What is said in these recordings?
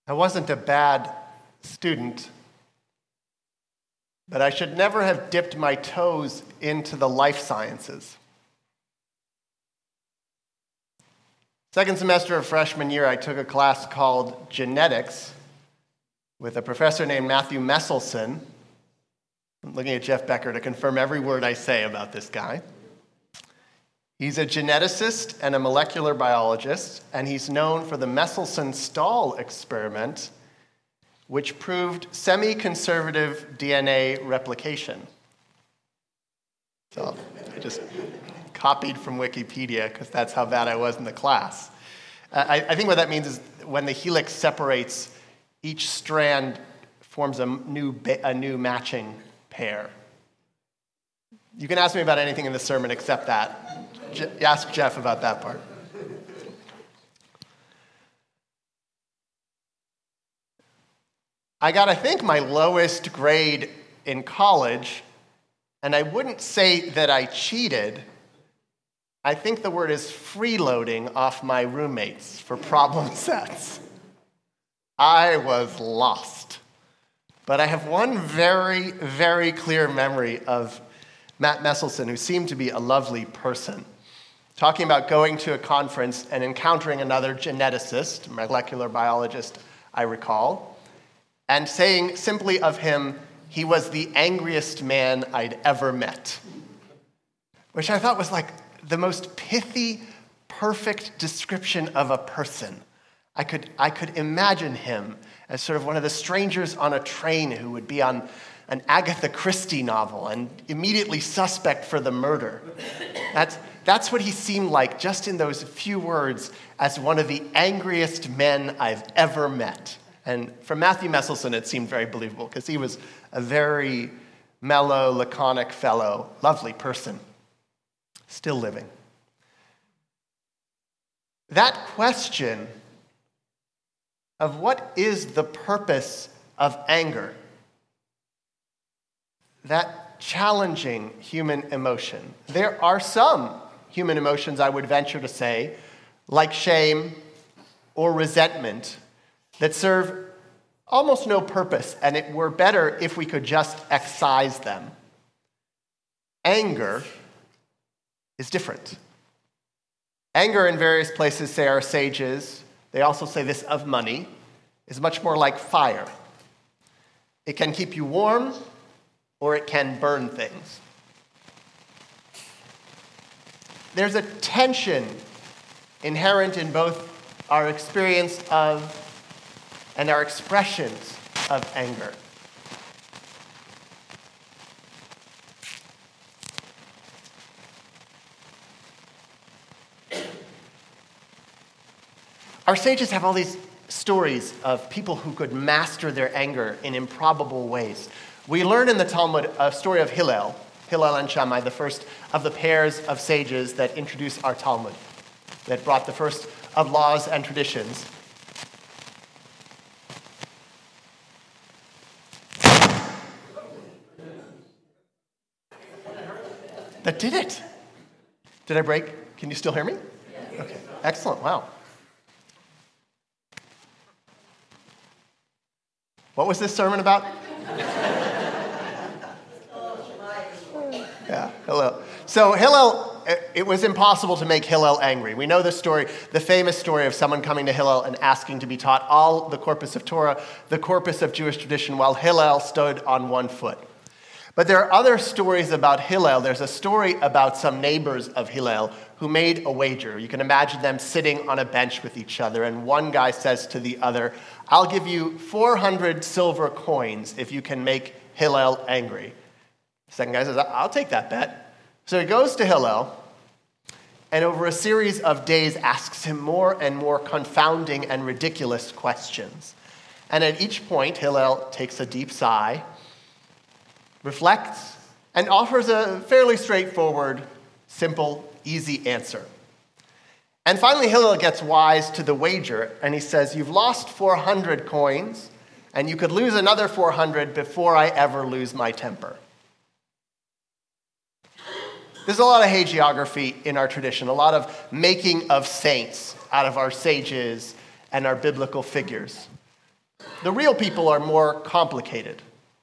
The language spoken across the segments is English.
I wasn't a bad student, but I should never have dipped my toes into the life sciences. Second semester of freshman year, I took a class called Genetics with a professor named Matthew Meselson. I'm looking at Jeff Becker to confirm every word I say about this guy. He's a geneticist and a molecular biologist, and he's known for the Meselson-Stahl experiment, which proved semi-conservative DNA replication. So I just copied from Wikipedia because that's how bad I was in the class. I think what that means is when the helix separates, each strand forms a new matching pair. You can ask me about anything in the sermon except that. Ask Jeff about that part. I got, I think, my lowest grade in college, and I wouldn't say that I cheated. I think the word is freeloading off my roommates for problem sets. I was lost. But I have one very, very clear memory of Matt Meselson, who seemed to be a lovely person, talking about going to a conference and encountering another geneticist, molecular biologist, I recall, and saying simply of him, he was the angriest man I'd ever met, which I thought was like the most pithy, perfect description of a person. I could imagine him as sort of one of the strangers on a train who would be on an Agatha Christie novel and immediately suspect for the murder. That's what he seemed like, just in those few words, as one of the angriest men I've ever met. And for Matthew Meselson, it seemed very believable, because he was a very mellow, laconic fellow, lovely person, still living. That question of what is the purpose of anger, that challenging human emotion. There are some human emotions, I would venture to say, like shame or resentment, that serve almost no purpose, and it were better if we could just excise them. Anger is different. Anger, in various places, say our sages, they also say this of money, is much more like fire. It can keep you warm, or it can burn things. There's a tension inherent in both our experience of and our expressions of anger. Our sages have all these stories of people who could master their anger in improbable ways. We learn in the Talmud a story of Hillel and Shammai, the first of the pairs of sages that introduce our Talmud, that brought the first of laws and traditions. That did it. Did I break? Can you still hear me? Okay, excellent, wow. What was this sermon about? Yeah, Hillel. So Hillel, it was impossible to make Hillel angry. We know the story, the famous story of someone coming to Hillel and asking to be taught all the corpus of Torah, the corpus of Jewish tradition, while Hillel stood on one foot. But there are other stories about Hillel. There's a story about some neighbors of Hillel who made a wager. You can imagine them sitting on a bench with each other, and one guy says to the other, "I'll give you 400 silver coins if you can make Hillel angry." The second guy says, "I'll take that bet." So he goes to Hillel, and over a series of days asks him more and more confounding and ridiculous questions. And at each point, Hillel takes a deep sigh, reflects, and offers a fairly straightforward, simple, easy answer. And finally, Hillel gets wise to the wager, and he says, "You've lost 400 coins, and you could lose another 400 before I ever lose my temper." There's a lot of hagiography in our tradition, a lot of making of saints out of our sages and our biblical figures. The real people are more complicated.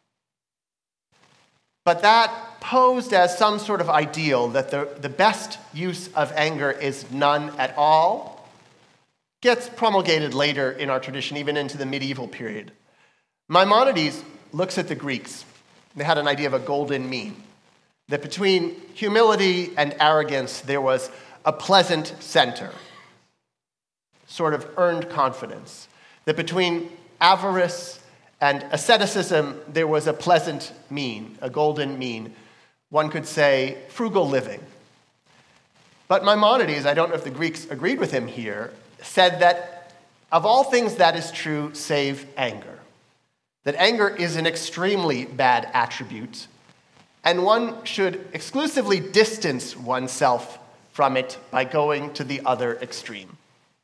But that posed as some sort of ideal that the best use of anger is none at all gets promulgated later in our tradition, even into the medieval period. Maimonides looks at the Greeks. They had an idea of a golden mean, that between humility and arrogance there was a pleasant center, sort of earned confidence, that between avarice and asceticism there was a pleasant mean, a golden mean. One could say frugal living. But Maimonides, I don't know if the Greeks agreed with him here, said that of all things that is true save anger. That anger is an extremely bad attribute, and one should exclusively distance oneself from it by going to the other extreme.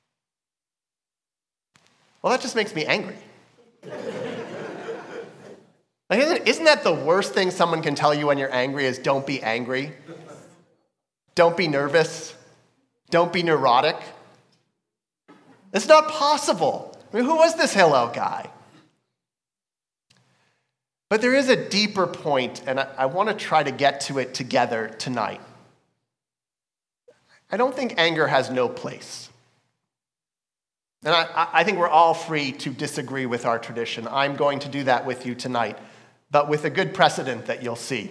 Well, that just makes me angry. Like, isn't that the worst thing someone can tell you when you're angry is don't be angry? Don't be nervous. Don't be neurotic. It's not possible. I mean, who was this Hillel guy? But there is a deeper point, and I want to try to get to it together tonight. I don't think anger has no place. And I think we're all free to disagree with our tradition. I'm going to do that with you tonight, but with a good precedent that you'll see.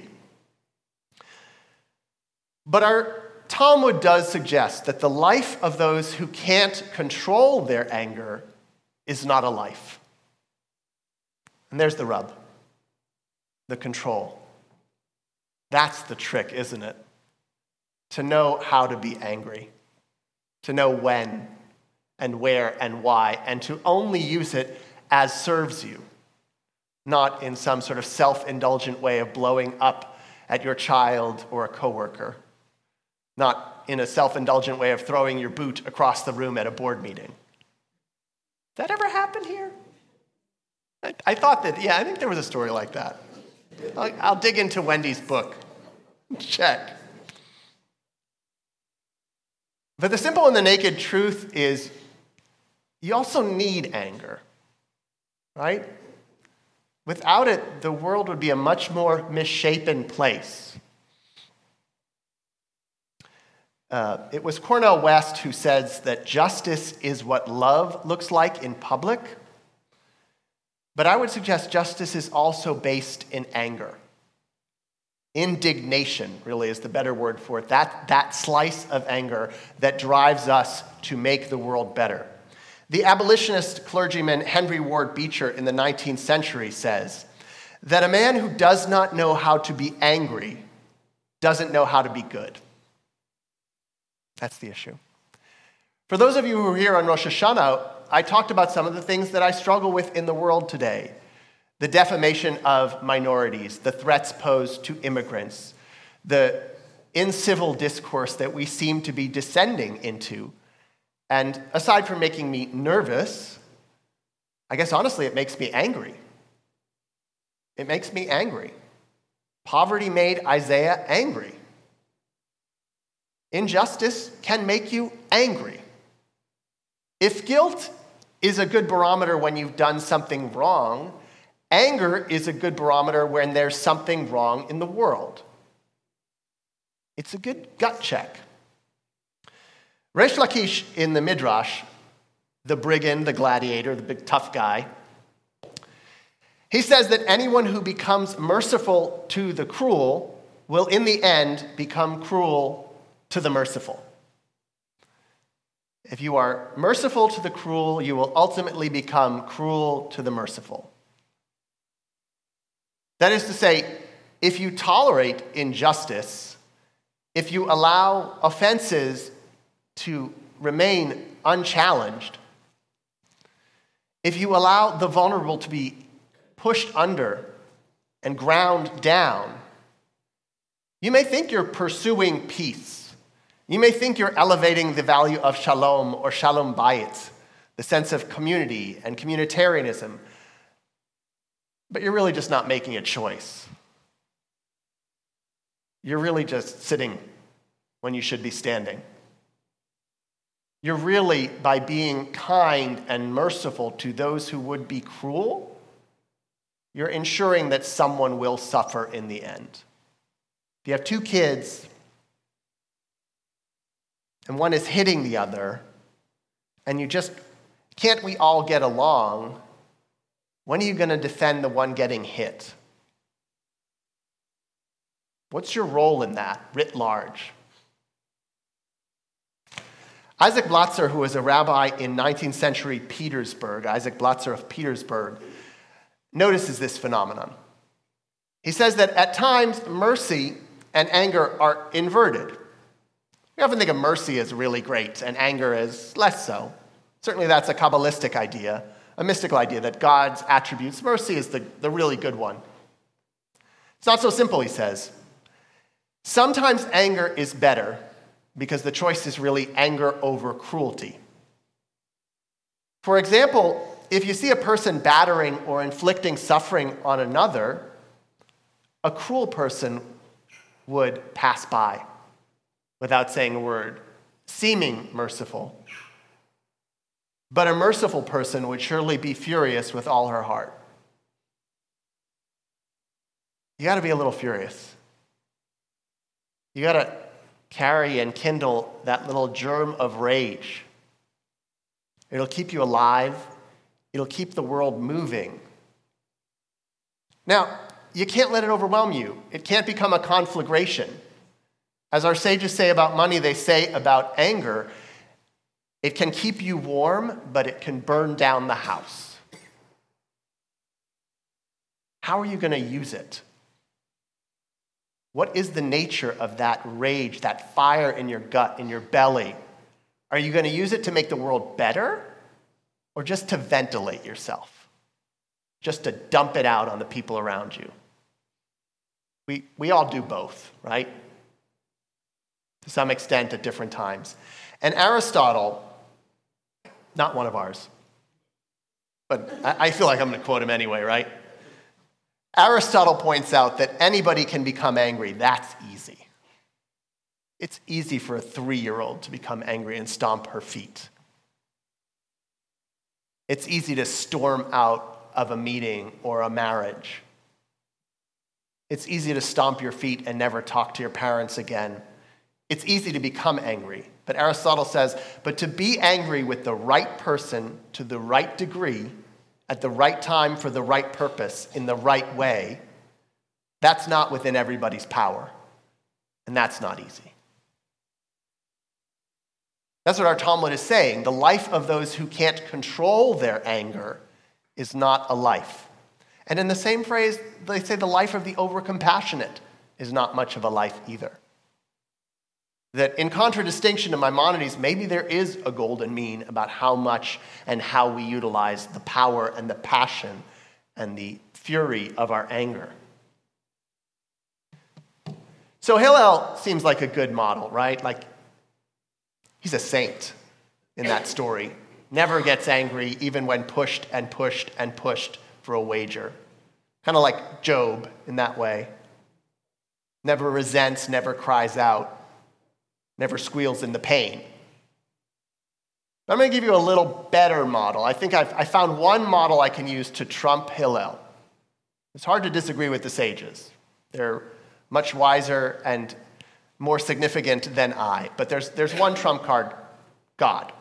But our Talmud does suggest that the life of those who can't control their anger is not a life. And there's the rub. The control. That's the trick, isn't it? To know how to be angry. To know when and where and why, and to only use it as serves you, not in some sort of self-indulgent way of blowing up at your child or a coworker, not in a self-indulgent way of throwing your boot across the room at a board meeting. That ever happened here? I thought that, I think there was a story like that. I'll dig into Wendy's book. Check. But the simple and the naked truth is you also need anger, right? Without it, the world would be a much more misshapen place. It was Cornel West who says that justice is what love looks like in public. But I would suggest justice is also based in anger. Indignation really is the better word for it. That slice of anger that drives us to make the world better. The abolitionist clergyman Henry Ward Beecher in the 19th century says that a man who does not know how to be angry doesn't know how to be good. That's the issue. For those of you who are here on Rosh Hashanah, I talked about some of the things that I struggle with in the world today. The defamation of minorities, the threats posed to immigrants, the incivil discourse that we seem to be descending into. And aside from making me nervous, I guess honestly it makes me angry. It makes me angry. Poverty made Isaiah angry. Injustice can make you angry. If guilt is a good barometer when you've done something wrong, anger is a good barometer when there's something wrong in the world. It's a good gut check. Reish Lakish in the Midrash, the brigand, the gladiator, the big tough guy, he says that anyone who becomes merciful to the cruel will in the end become cruel to the merciful. If you are merciful to the cruel, you will ultimately become cruel to the merciful. That is to say, if you tolerate injustice, if you allow offenses to remain unchallenged, if you allow the vulnerable to be pushed under and ground down, you may think you're pursuing peace. You may think you're elevating the value of shalom or shalom bayit, the sense of community and communitarianism, but you're really just not making a choice. You're really just sitting when you should be standing. You're really, by being kind and merciful to those who would be cruel, you're ensuring that someone will suffer in the end. If you have two kids, and one is hitting the other, and can't we all get along? When are you going to defend the one getting hit? What's your role in that, writ large? Isaac Blatzer, who was a rabbi in 19th century Petersburg, Isaac Blatzer of Petersburg, notices this phenomenon. He says that at times, mercy and anger are inverted. We often think of mercy as really great and anger as less so. Certainly that's a Kabbalistic idea, a mystical idea that God's attributes, mercy is the really good one. It's not so simple, he says. Sometimes anger is better because the choice is really anger over cruelty. For example, if you see a person battering or inflicting suffering on another, a cruel person would pass by without saying a word, seeming merciful. But a merciful person would surely be furious with all her heart. You got to be a little furious. You got to carry and kindle that little germ of rage. It'll keep you alive. It'll keep the world moving. Now, you can't let it overwhelm you. It can't become a conflagration. As our sages say about money, they say about anger, it can keep you warm, but it can burn down the house. How are you going to use it? What is the nature of that rage, that fire in your gut, in your belly? Are you going to use it to make the world better or just to ventilate yourself? Just to dump it out on the people around you? We all do both, right? To some extent at different times. And Aristotle, not one of ours, but I feel like I'm going to quote him anyway, right? Aristotle points out that anybody can become angry. That's easy. It's easy for a 3-year-old to become angry and stomp her feet. It's easy to storm out of a meeting or a marriage. It's easy to stomp your feet and never talk to your parents again. It's easy to become angry. But Aristotle says, but to be angry with the right person to the right degree, at the right time for the right purpose, in the right way, that's not within everybody's power. And that's not easy. That's what our Talmud is saying. The life of those who can't control their anger is not a life. And in the same phrase, they say the life of the overcompassionate is not much of a life either. That in contradistinction to Maimonides, maybe there is a golden mean about how much and how we utilize the power and the passion and the fury of our anger. So Hillel seems like a good model, right? Like, he's a saint in that story. Never gets angry even when pushed and pushed and pushed for a wager. Kind of like Job in that way. Never resents, never cries out. Never squeals in the pain. I'm going to give you a little better model. I think I found one model I can use to trump Hillel. It's hard to disagree with the sages. They're much wiser and more significant than I. But there's one trump card, God.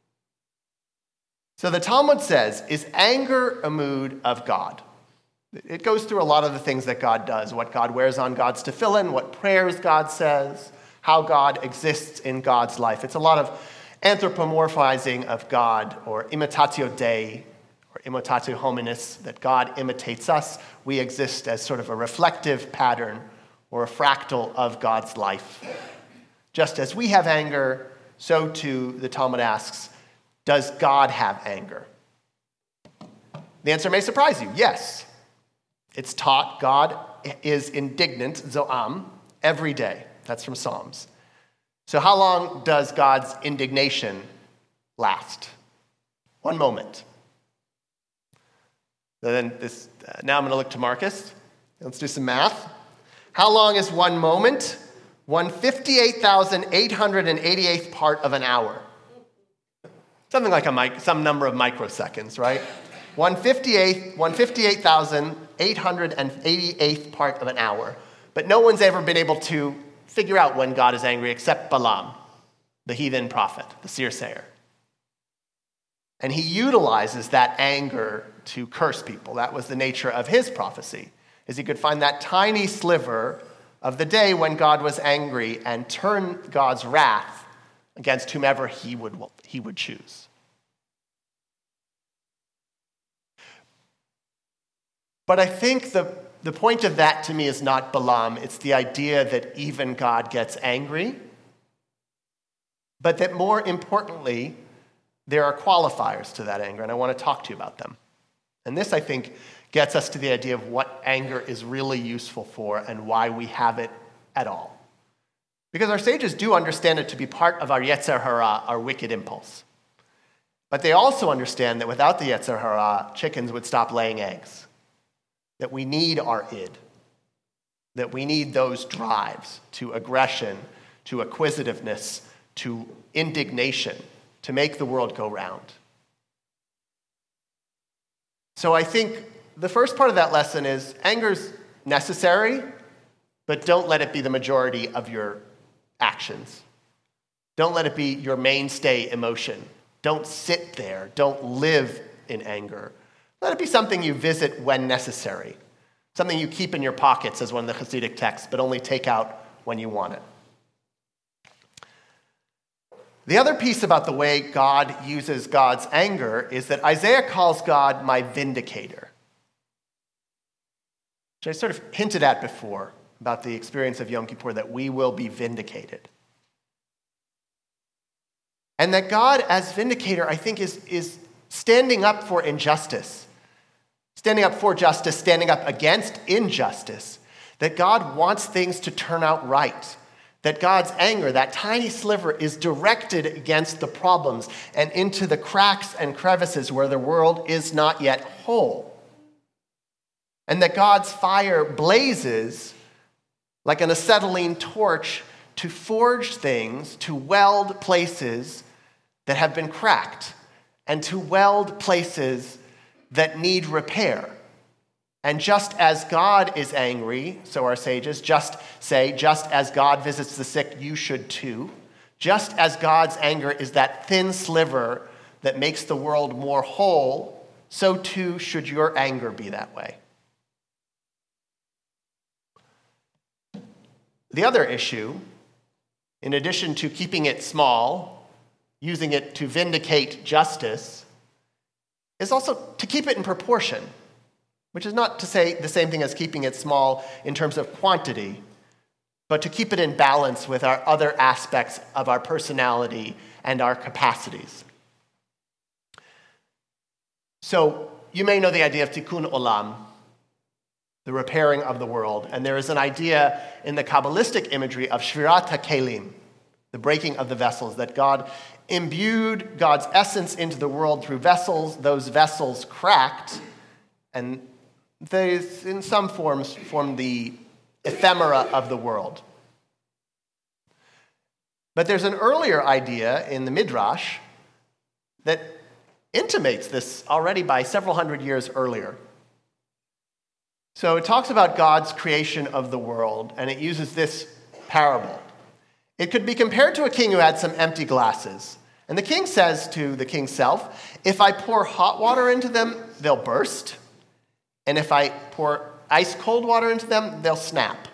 So the Talmud says, is anger a mood of God? It goes through a lot of the things that God does, what God wears on God's tefillin, what prayers God says, how God exists in God's life. It's a lot of anthropomorphizing of God, or imitatio Dei, or imitatio hominis, that God imitates us. We exist as sort of a reflective pattern or a fractal of God's life. Just as we have anger, so too, the Talmud asks, does God have anger? The answer may surprise you. Yes. It's taught God is indignant, zoam, every day. That's from Psalms. So how long does God's indignation last? 1 moment. Now I'm going to look to Marcus. Let's do some math. How long is 1 moment? 158,888th part of an hour. something like some number of microseconds, right? 158,888th part of an hour. But no one's ever been able to figure out when God is angry except Balaam, the heathen prophet, the seersayer. And he utilizes that anger to curse people. That was the nature of his prophecy, is he could find that tiny sliver of the day when God was angry and turn God's wrath against whomever he would choose. But I think the point of that to me is not Balaam. It's the idea that even God gets angry, but that more importantly, there are qualifiers to that anger, and I want to talk to you about them. And this, I think, gets us to the idea of what anger is really useful for and why we have it at all. Because our sages do understand it to be part of our Yetzer Hara, our wicked impulse. But they also understand that without the Yetzer Hara, chickens would stop laying eggs. That we need our id. That we need those drives to aggression, to acquisitiveness, to indignation, to make the world go round. So I think the first part of that lesson is anger's necessary, but don't let it be the majority of your actions. Don't let it be your mainstay emotion. Don't sit there. Don't live in anger. Let it be something you visit when necessary, something you keep in your pockets, as one of the Hasidic texts, but only take out when you want it. The other piece about the way God uses God's anger is that Isaiah calls God my vindicator, which I sort of hinted at before about the experience of Yom Kippur, that we will be vindicated. And that God, as vindicator, I think is standing up for injustice, standing up for justice, standing up against injustice, that God wants things to turn out right, that God's anger, that tiny sliver, is directed against the problems and into the cracks and crevices where the world is not yet whole. And that God's fire blazes like an acetylene torch to forge things, to weld places that have been cracked, and to weld places that need repair. And just as God is angry, so our sages just as God visits the sick, you should too. Just as God's anger is that thin sliver that makes the world more whole, so too should your anger be that way. The other issue, in addition to keeping it small, using it to vindicate justice, is also to keep it in proportion, which is not to say the same thing as keeping it small in terms of quantity, but to keep it in balance with our other aspects of our personality and our capacities. So you may know the idea of tikkun olam, the repairing of the world, and there is an idea in the Kabbalistic imagery of shvirat hakelim, the breaking of the vessels, that God imbued God's essence into the world through vessels. Those vessels cracked, and they, in some forms, form the ephemera of the world. But there's an earlier idea in the Midrash that intimates this already by several hundred years earlier. So it talks about God's creation of the world, and it uses this parable. It could be compared to a king who had some empty glasses. And the king says to the king's self, if I pour hot water into them, they'll burst. And if I pour ice cold water into them, they'll snap.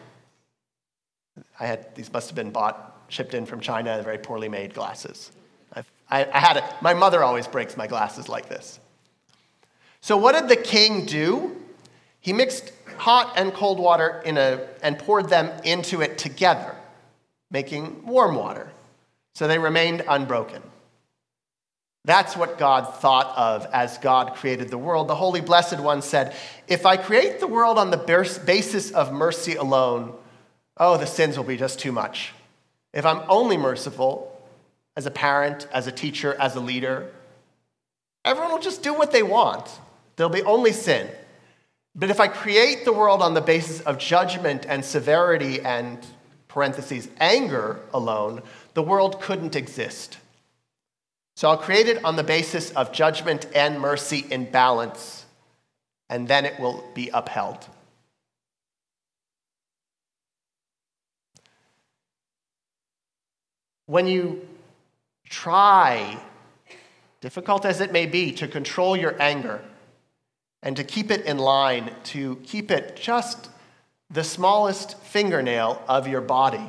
These must have been shipped in from China, very poorly made glasses. My mother always breaks my glasses like this. So what did the king do? He mixed hot and cold water and poured them into it together, making warm water. So they remained unbroken. That's what God thought of as God created the world. The Holy Blessed One said, if I create the world on the basis of mercy alone, the sins will be just too much. If I'm only merciful, as a parent, as a teacher, as a leader, everyone will just do what they want. There'll be only sin. But if I create the world on the basis of judgment and severity and, parentheses, anger alone, the world couldn't exist. So I'll create it on the basis of judgment and mercy in balance, and then it will be upheld. When you try, difficult as it may be, to control your anger and to keep it in line, to keep it just the smallest fingernail of your body,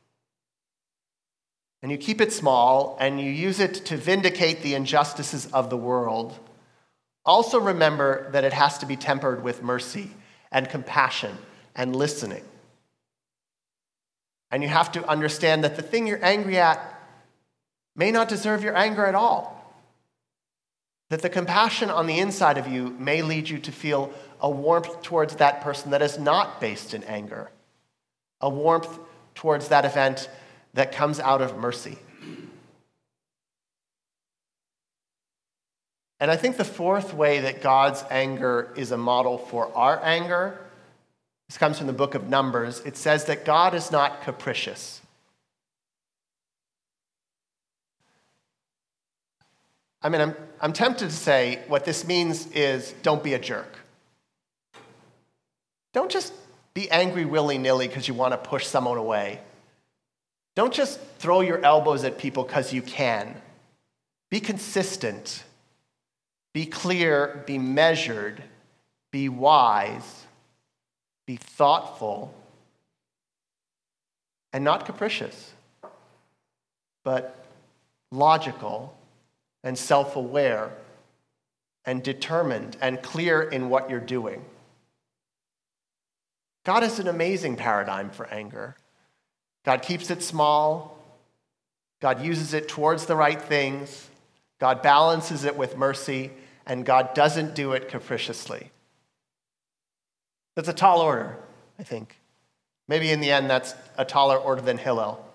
and you keep it small and you use it to vindicate the injustices of the world, also remember that it has to be tempered with mercy and compassion and listening. And you have to understand that the thing you're angry at may not deserve your anger at all. That the compassion on the inside of you may lead you to feel a warmth towards that person that is not based in anger, a warmth towards that event that comes out of mercy. And I think the fourth way that God's anger is a model for our anger, this comes from the book of Numbers. It says that God is not capricious. I mean, I'm tempted to say what this means is don't be a jerk. Don't just be angry willy-nilly because you want to push someone away. Don't just throw your elbows at people because you can. Be consistent. Be clear. Be measured. Be wise. Be thoughtful. And not capricious, but logical and self-aware and determined and clear in what you're doing. God has an amazing paradigm for anger. God keeps it small. God uses it towards the right things. God balances it with mercy, and God doesn't do it capriciously. That's a tall order, I think. Maybe in the end, that's a taller order than Hillel.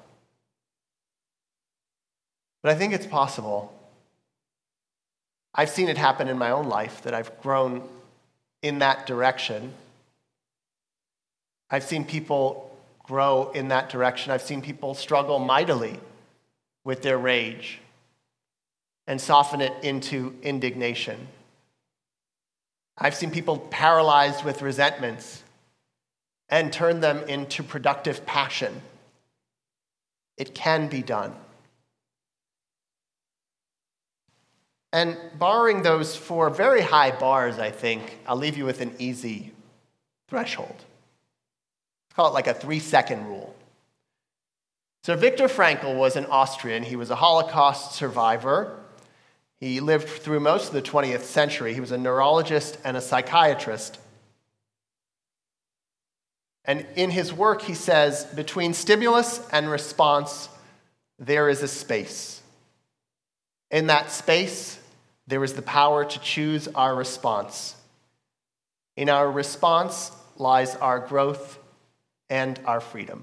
But I think it's possible. I've seen it happen in my own life, that I've grown in that direction. I've seen people grow in that direction. I've seen people struggle mightily with their rage and soften it into indignation. I've seen people paralyzed with resentments and turn them into productive passion. It can be done. And borrowing those four very high bars, I think, I'll leave you with an easy threshold. Let's call it like a 3-second rule. So Viktor Frankl was an Austrian. He was a Holocaust survivor. He lived through most of the 20th century. He was a neurologist and a psychiatrist. And in his work, he says, between stimulus and response, there is a space. In that space, there is the power to choose our response. In our response lies our growth and our freedom.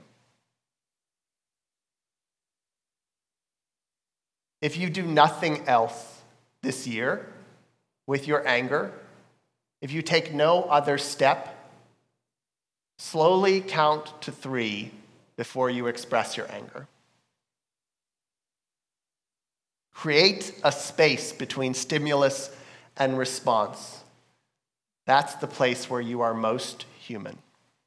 If you do nothing else this year with your anger, if you take no other step, slowly count to 3 before you express your anger. Create a space between stimulus and response. That's the place where you are most human.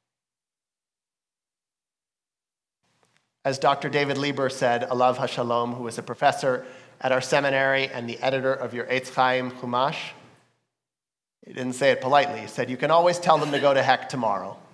As Dr. David Lieber said, Alav HaShalom, who was a professor at our seminary and the editor of your Eitz Chaim Chumash, he didn't say it politely. He said, you can always tell them to go to heck tomorrow.